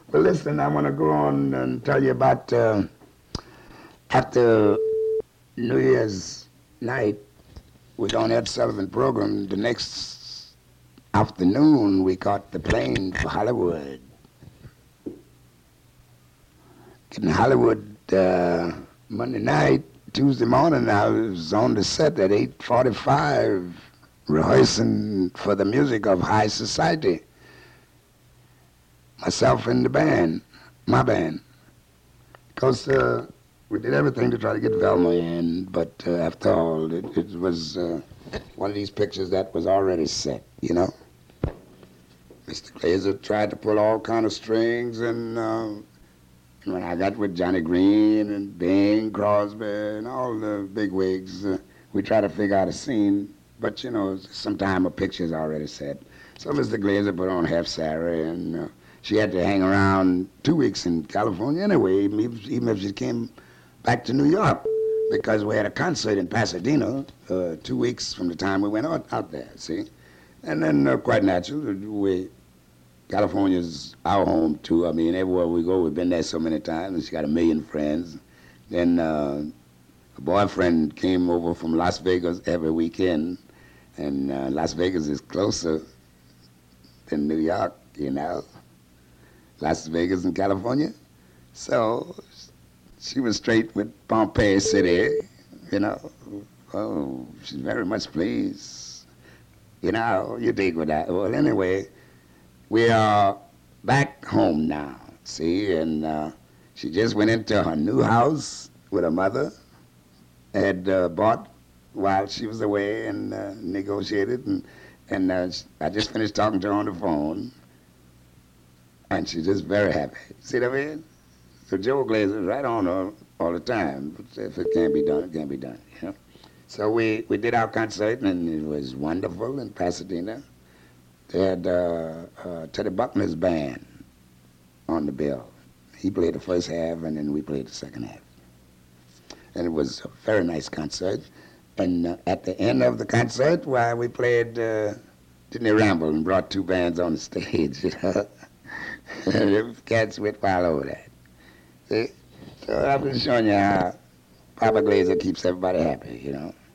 Well, listen, I want to go on and tell you about after New Year's night with on Ed Sullivan program. The next afternoon, we caught the plane for Hollywood. In Hollywood Monday night, Tuesday morning, I was on the set at 8:45, rehearsing for the music of High Society. Myself and the band, my band. Because we did everything to try to get Velma in, but after all, it was one of these pictures that was already set, you know. Mr. Glazer tried to pull all kind of strings, and when I got with Johnny Green and Bing Crosby and all the big wigs, we tried to figure out a scene, but you know, sometime a picture's already set. So Mr. Glazer put on Half Sarah, and she had to hang around 2 weeks in California anyway, even if she came back to New York, because we had a concert in Pasadena 2 weeks from the time we went out there, see? And then quite natural, California's our home too. I mean, everywhere we go, we've been there so many times, and she got a million friends. Then a boyfriend came over from Las Vegas every weekend, and Las Vegas is closer than New York, you know. Las Vegas in California. So she was straight with Pompeii City, you know. Oh, she's very much pleased. You know, you dig with that. Well, anyway, we are back home now, see, and she just went into her new house with her mother, had bought while she was away and negotiated, and I just finished talking to her on the phone, and she's just very happy. See what I mean? So Joe Glazer is right on her all the time. If it can't be done, it can't be done, you know? So we did our concert, and it was wonderful in Pasadena. They had Teddy Buckner's band on the bill. He played the first half, and then we played the second half. And it was a very nice concert. And at the end of the concert, we played Disney Ramble and brought two bands on the stage, you know. The cats went all over that. See? So I'm just showing you how Papa Glazer keeps everybody happy, you know.